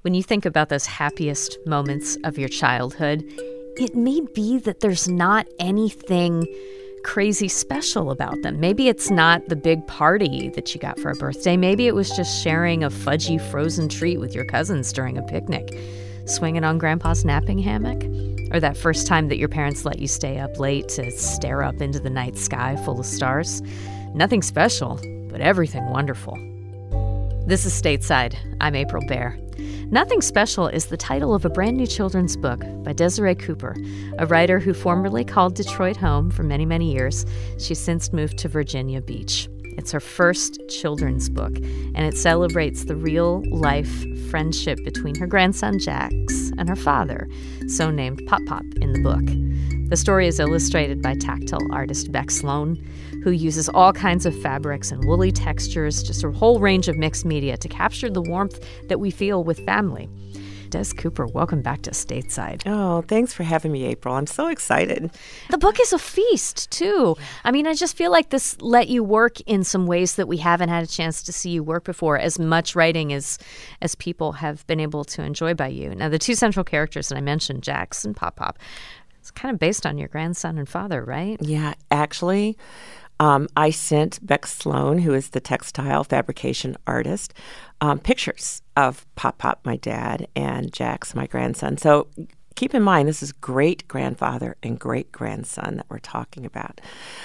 When you think about those happiest moments of your childhood, it may be that there's not anything crazy special about them. Maybe it's not the big party that you got for a birthday. Maybe it was just sharing a fudgy frozen treat with your cousins during a picnic, swinging on Grandpa's napping hammock, or that first time that your parents let you stay up late to stare up into the night sky full of stars. Nothing special, but everything wonderful. This is Stateside. I'm April Baer. Nothing Special is the title of a brand new children's book by Desiree Cooper, a writer who formerly called Detroit home for many, many years. She's since moved to Virginia Beach. It's her first children's book, and it celebrates the real-life friendship between her grandson Jax and her father, so named Pop Pop in the book. The story is illustrated by tactile artist Beck Sloan, who uses all kinds of fabrics and woolly textures, just a whole range of mixed media to capture the warmth that we feel with family. Des Cooper, welcome back to Stateside. Oh, thanks for having me, April. I'm so excited. The book is a feast, too. I mean, I just feel like this let you work in some ways that we haven't had a chance to see you work before, as much writing as people have been able to enjoy by you. Now, the two central characters that I mentioned, Jax and Pop Pop, it's kind of based on your grandson and father, right? Yeah, actually, I sent Beck Sloan, who is the textile fabrication artist, pictures of Pop Pop, my dad, and Jax, my grandson. So keep in mind, this is great-grandfather and great-grandson that we're talking about.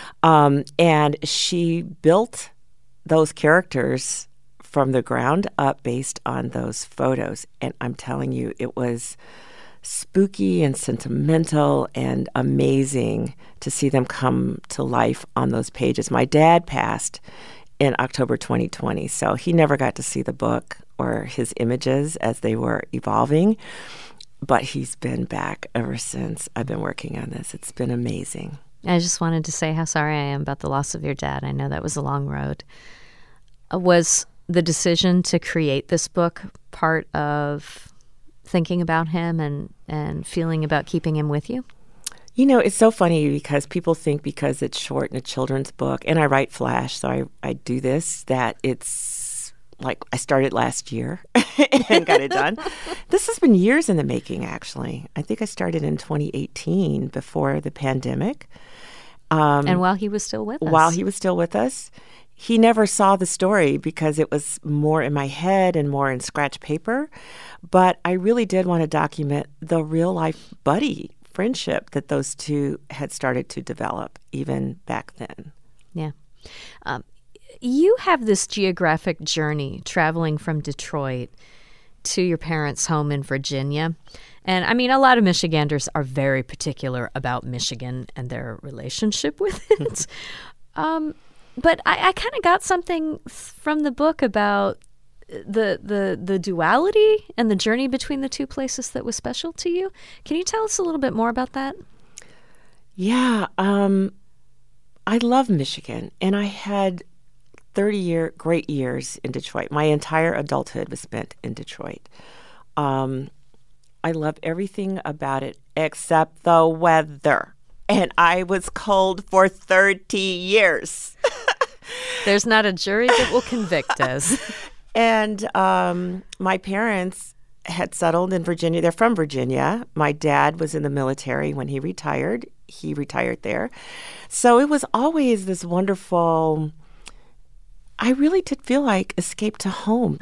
And she built those characters from the ground up based on those photos. And I'm telling you, it was spooky and sentimental and amazing to see them come to life on those pages. My dad passed in October 2020, so he never got to see the book or his images as they were evolving, but he's been back ever since I've been working on this. It's been amazing. I just wanted to say how sorry I am about the loss of your dad. I know that was a long road. Was the decision to create this book part of thinking about him and feeling about keeping him with you? You know, it's so funny because people think because it's short and a children's book, and I write Flash, so I do this, that it's like I started last year and got it done. This has been years in the making, actually. I think I started in 2018 before the pandemic. And while he was still with us. While he was still with us. He never saw the story because it was more in my head and more in scratch paper. But I really did want to document the real-life buddy friendship that those two had started to develop even back then. Yeah. You have this geographic journey traveling from Detroit to your parents' home in Virginia. And I mean, a lot of Michiganders are very particular about Michigan and their relationship with it. But I kind of got something from the book about the duality and the journey between the two places that was special to you. Can you tell us a little bit more about that? Yeah, I love Michigan, and I had 30 great years in Detroit. My entire adulthood was spent in Detroit. I love everything about it except the weather. And I was cold for 30 years. There's not a jury that will convict us. And my parents had settled in Virginia. They're from Virginia. My dad was in the military when he retired. He retired there. So it was always this wonderful, I really did feel like escape to home.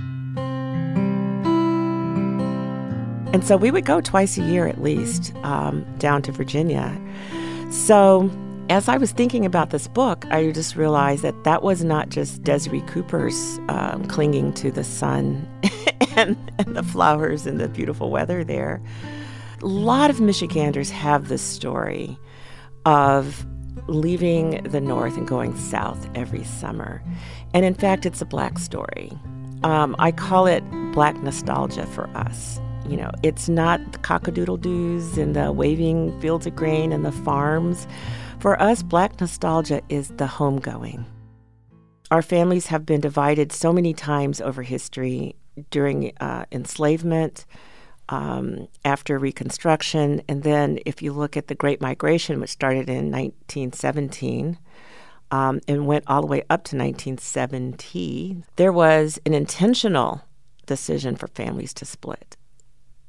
And so we would go twice a year at least down to Virginia. So as I was thinking about this book, I just realized that was not just Desiree Cooper's clinging to the sun and the flowers and the beautiful weather there. A lot of Michiganders have this story of leaving the North and going south every summer. And in fact, it's a Black story. I call it Black nostalgia for us. You know, it's not the cock-a-doodle-doos and the waving fields of grain and the farms. For us, Black nostalgia is the homegoing. Our families have been divided so many times over history during enslavement, after Reconstruction, and then if you look at the Great Migration, which started in 1917 and went all the way up to 1970, there was an intentional decision for families to split.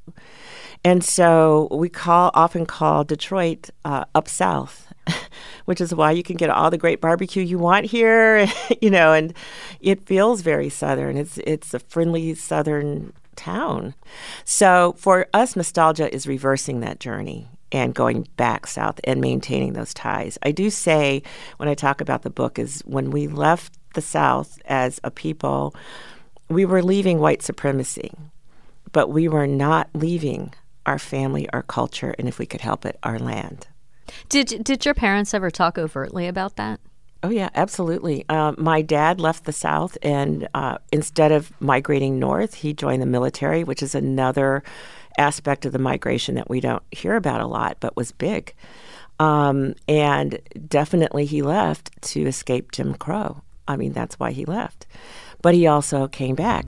And so we often call Detroit up south, which is why you can get all the great barbecue you want here, and it feels very Southern. It's a friendly Southern town. So for us, nostalgia is reversing that journey and going back south and maintaining those ties. I do say when I talk about the book is when we left the South as a people, we were leaving white supremacy, but we were not leaving our family, our culture, and if we could help it, our land. Did your parents ever talk overtly about that? Oh, yeah, absolutely. My dad left the South, and instead of migrating north, he joined the military, which is another aspect of the migration that we don't hear about a lot, but was big. And definitely he left to escape Jim Crow. I mean, that's why he left. But he also came back.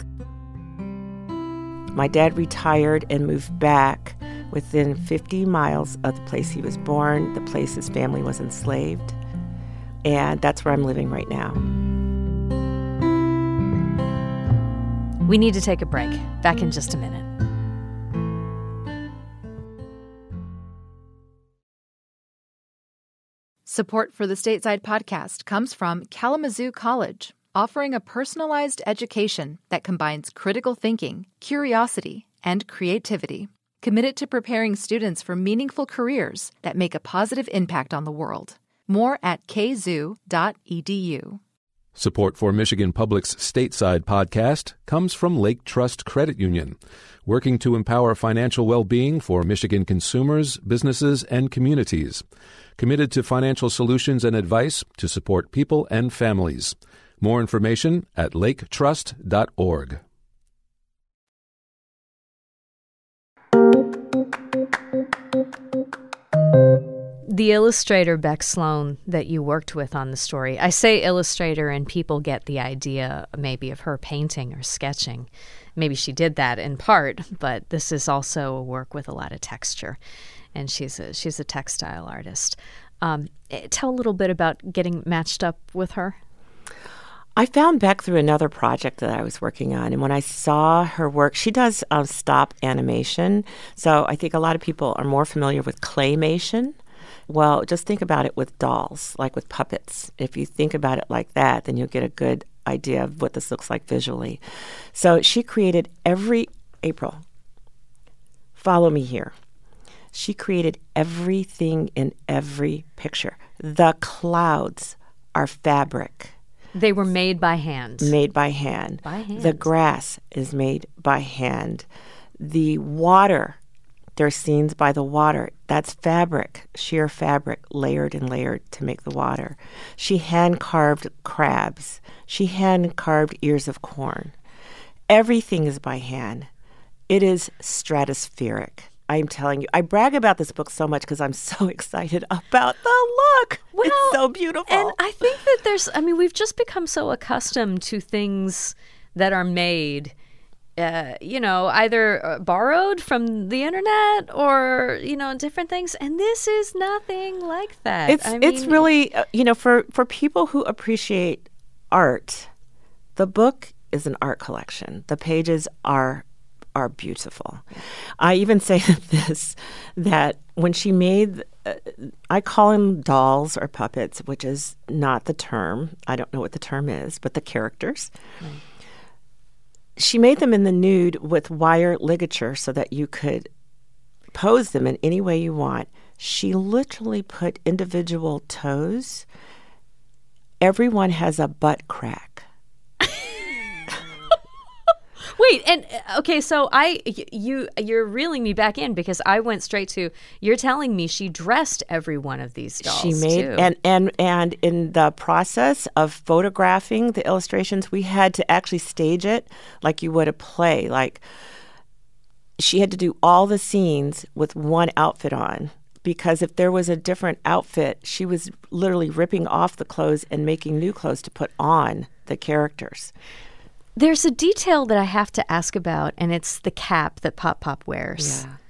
My dad retired and moved back within 50 miles of the place he was born, the place his family was enslaved. And that's where I'm living right now. We need to take a break. Back in just a minute. Support for the Stateside Podcast comes from Kalamazoo College, offering a personalized education that combines critical thinking, curiosity, and creativity. Committed to preparing students for meaningful careers that make a positive impact on the world. More at kzoo.edu. Support for Michigan Public's Stateside Podcast comes from Lake Trust Credit Union, working to empower financial well-being for Michigan consumers, businesses, and communities. Committed to financial solutions and advice to support people and families. More information at laketrust.org. The illustrator Beck Sloan that you worked with on the story, I say illustrator and people get the idea maybe of her painting or sketching. Maybe she did that in part, but this is also a work with a lot of texture, and she's a textile artist. Tell a little bit about getting matched up with her. I found Beck through another project that I was working on, and when I saw her work, she does stop animation, so I think a lot of people are more familiar with claymation. Well, just think about it with dolls, like with puppets. If you think about it like that, then you'll get a good idea of what this looks like visually. So she created April, follow me here. She created everything in every picture. The clouds are fabric. They were made by hand. Made by hand. By hand. The grass is made by hand. The water, there are scenes by the water. That's fabric, sheer fabric, layered and layered to make the water. She hand-carved crabs. She hand-carved ears of corn. Everything is by hand. It is stratospheric. I'm telling you, I brag about this book so much because I'm so excited about the look. Well, it's so beautiful. And I think that we've just become so accustomed to things that are made, either borrowed from the internet or, different things. And this is nothing like that. It's really, for people who appreciate art, the book is an art collection. The pages are beautiful. I even say this, that when she made, I call them dolls or puppets, which is not the term. I don't know what the term is, but the characters. Right. She made them in the nude with wire ligature so that you could pose them in any way you want. She literally put individual toes. Everyone has a butt crack. Wait, and okay, so you're reeling me back in because I went straight to, you're telling me she dressed every one of these dolls. She made too. And in the process of photographing the illustrations, we had to actually stage it like you would a play. Like she had to do all the scenes with one outfit on, because if there was a different outfit, she was literally ripping off the clothes and making new clothes to put on the characters. There's a detail that I have to ask about, and it's the cap that Pop Pop wears. Yeah.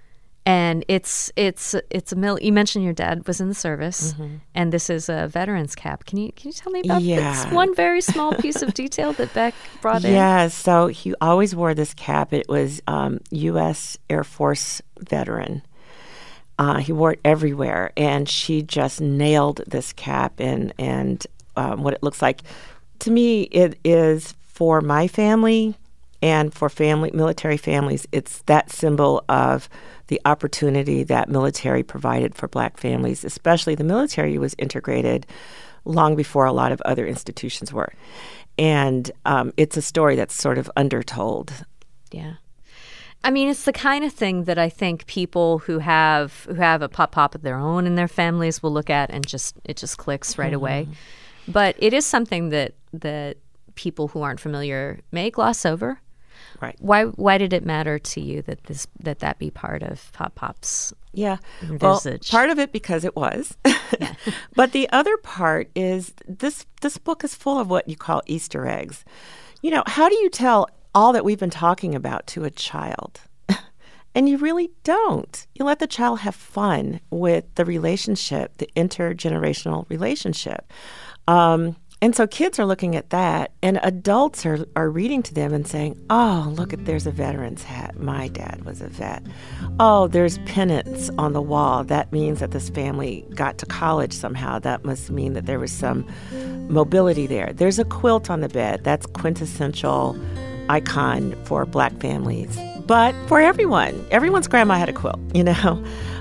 And it's you mentioned your dad was in the service, and this is a veteran's cap. Can you tell me about this one very small piece of detail that Beck brought in? Yeah, so he always wore this cap. It was U.S. Air Force veteran. He wore it everywhere, and she just nailed this cap and what it looks like. To me, it is for my family and for military families. It's that symbol of the opportunity that military provided for Black families, especially the military was integrated long before a lot of other institutions were. And it's a story that's sort of undertold. Yeah. I mean, it's the kind of thing that I think people who have a pop of their own in their families will look at and it just clicks right away. But it is something that people who aren't familiar may gloss over. Right. Why did it matter to you that be part of Pop's visage? Well, part of it because it was. Yeah. But the other part is this book is full of what you call Easter eggs. You know, how do you tell all that we've been talking about to a child? And you really don't. You let the child have fun with the relationship, the intergenerational relationship. And so kids are looking at that, and adults are reading to them and saying, oh, look, there's a veteran's hat. My dad was a vet. Oh, there's pennants on the wall. That means that this family got to college somehow. That must mean that there was some mobility there. There's a quilt on the bed. That's quintessential icon for Black families. But for everyone's grandma had a quilt, you know.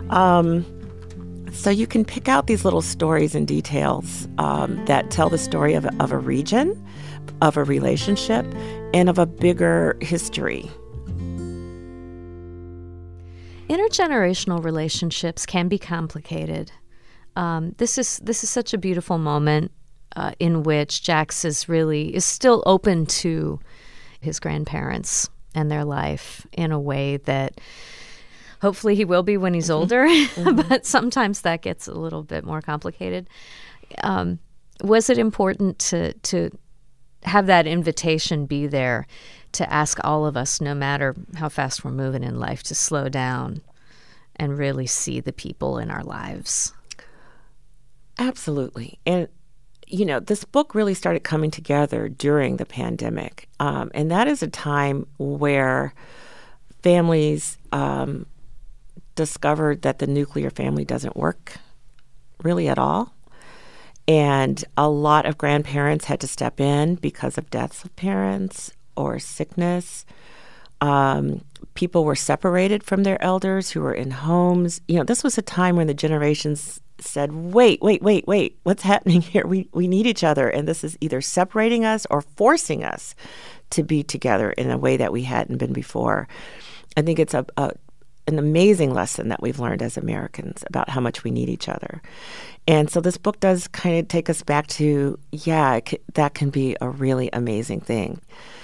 So you can pick out these little stories and details that tell the story of a region, of a relationship, and of a bigger history. Intergenerational relationships can be complicated. This is such a beautiful moment in which Jax is still open to his grandparents and their life in a way that hopefully he will be when he's older, but sometimes that gets a little bit more complicated. Was it important to have that invitation be there to ask all of us, no matter how fast we're moving in life, to slow down and really see the people in our lives? Absolutely. And, you know, this book really started coming together during the pandemic. And that is a time where families discovered that the nuclear family doesn't work really at all. And a lot of grandparents had to step in because of deaths of parents or sickness. People were separated from their elders who were in homes. You know, this was a time when the generations said, wait, what's happening here? We need each other. And this is either separating us or forcing us to be together in a way that we hadn't been before. I think it's an amazing lesson that we've learned as Americans about how much we need each other. And so this book does kind of take us back to, that can be a really amazing thing.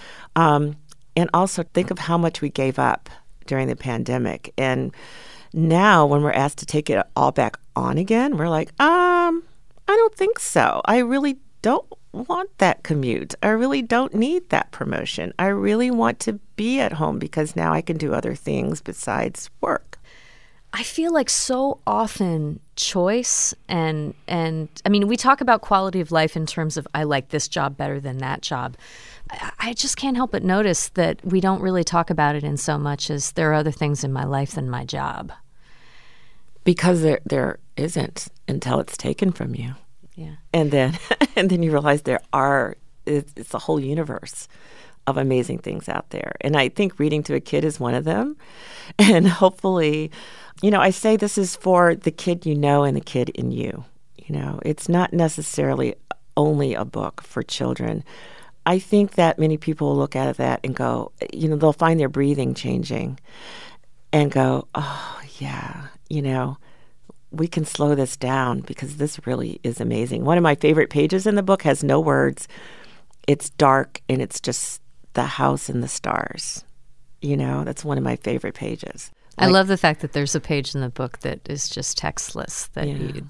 And also think of how much we gave up during the pandemic. And now when we're asked to take it all back on again, we're like, I don't think so. I really don't want that commute. I really don't need that promotion. I really want to be at home because now I can do other things besides work. I feel like so often choice and I mean, we talk about quality of life in terms of I like this job better than that job. I just can't help but notice that we don't really talk about it in so much as there are other things in my life than my job. Because there isn't until it's taken from you. Yeah. And then you realize it's a whole universe of amazing things out there. And I think reading to a kid is one of them. And hopefully, you know, I say this is for the kid you know and the kid in you. You know, it's not necessarily only a book for children. I think that many people look at that and go, you know, they'll find their breathing changing and go, oh, yeah, you know, we can slow this down because this really is amazing. One of my favorite pages in the book has no words. It's dark and it's just the house and the stars. You know, that's one of my favorite pages. I love the fact that there's a page in the book that is just textless. That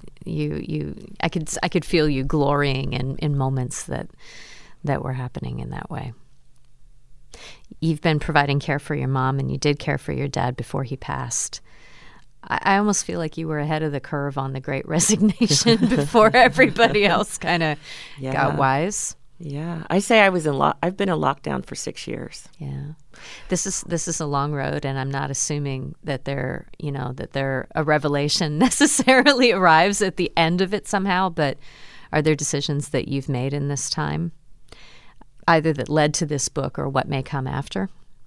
I could feel you glorying in moments that were happening in that way. You've been providing care for your mom, and you did care for your dad before he passed. I almost feel like you were ahead of the curve on the Great Resignation before everybody else kind of got wise. Yeah, I say I've been in lockdown for 6 years. Yeah, this is a long road, and I'm not assuming that a revelation necessarily arrives at the end of it somehow. But are there decisions that you've made in this time, either that led to this book or what may come after?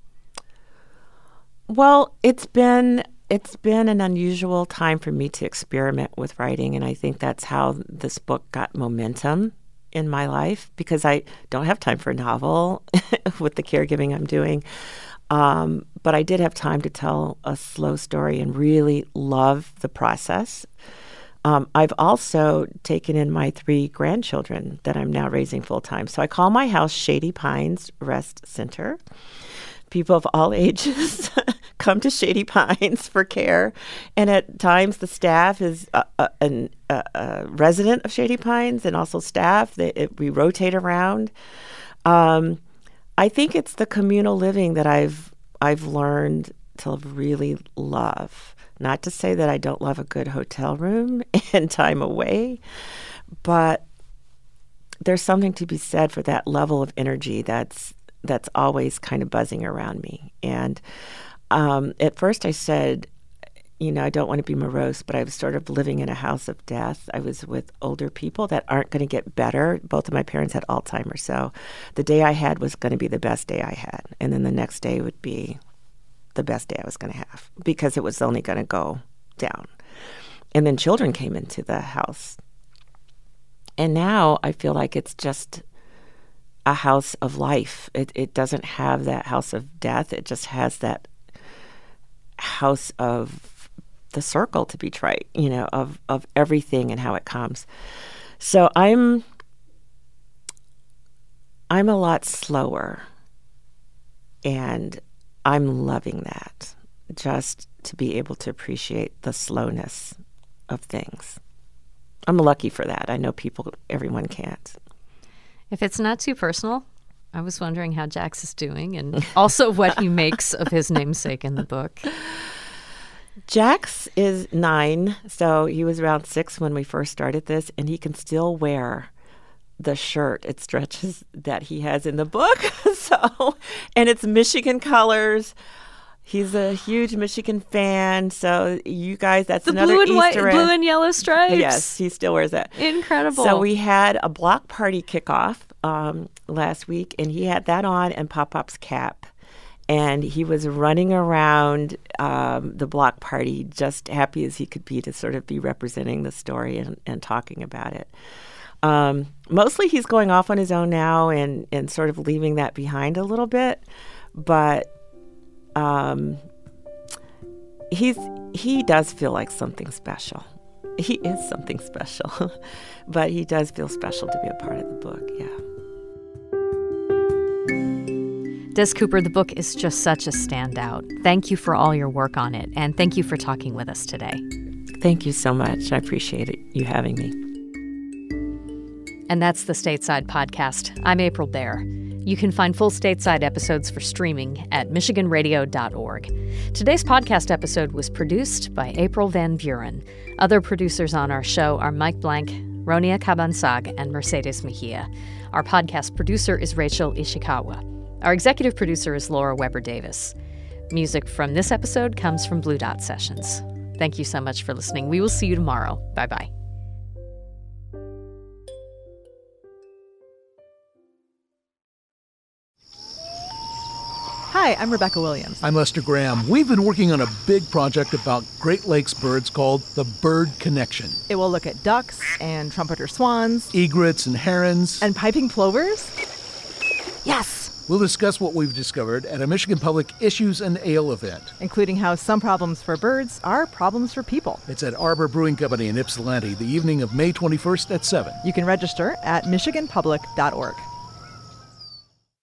Well, it's been an unusual time for me to experiment with writing, and I think that's how this book got momentum in my life, because I don't have time for a novel with the caregiving I'm doing. But I did have time to tell a slow story and really love the process. I've also taken in my 3 grandchildren that I'm now raising full time. So I call my house Shady Pines Rest Center. People of all ages come to Shady Pines for care. And at times the staff is a resident of Shady Pines and also staff. We rotate around. I think it's the communal living that I've learned to really love. Not to say that I don't love a good hotel room and time away, but there's something to be said for that level of energy that's always kind of buzzing around me. And at first I said, I don't want to be morose, but I was sort of living in a house of death. I was with older people that aren't going to get better. Both of my parents had Alzheimer's, so the day I had was going to be the best day I had. And then the next day would be the best day I was going to have, because it was only going to go down. And then children came into the house. And now I feel like it's just a house of life. It doesn't have that house of death. It just has that house of the circle, to be trite, of everything and how it comes. So I'm a lot slower, and I'm loving that, just to be able to appreciate the slowness of things. I'm lucky for that. I know everyone can't. If it's not too personal, I was wondering how Jax is doing, and also what he makes of his namesake in the book. Jax is 9, so he was around 6 when we first started this, and he can still wear the shirt, it stretches, that he has in the book. And it's Michigan colors. He's a huge Michigan fan. So you guys, that's another Easter egg. Blue and yellow stripes. Yes, he still wears that. Incredible. So we had a block party kickoff last week, and he had that on and Pop-Pop's cap. And he was running around the block party just happy as he could be to sort of be representing the story and talking about it. Mostly he's going off on his own now and sort of leaving that behind a little bit. But he does feel like something special. He is something special. But he does feel special to be a part of the book, yeah. Des Cooper, the book is just such a standout. Thank you for all your work on it, and thank you for talking with us today. Thank you so much. I appreciate you having me. And that's the Stateside Podcast. I'm April Baer. You can find full Stateside episodes for streaming at michiganradio.org. Today's podcast episode was produced by April Van Buren. Other producers on our show are Mike Blank, Ronia Cabansag, and Mercedes Mejia. Our podcast producer is Rachel Ishikawa. Our executive producer is Laura Weber Davis. Music from this episode comes from Blue Dot Sessions. Thank you so much for listening. We will see you tomorrow. Bye-bye. Hi, I'm Rebecca Williams. I'm Lester Graham. We've been working on a big project about Great Lakes birds called the Bird Connection. It will look at ducks and trumpeter swans, egrets and herons, and piping plovers. Yes! We'll discuss what we've discovered at a Michigan Public Issues and Ale event, including how some problems for birds are problems for people. It's at Arbor Brewing Company in Ypsilanti, the evening of May 21st at 7. You can register at michiganpublic.org.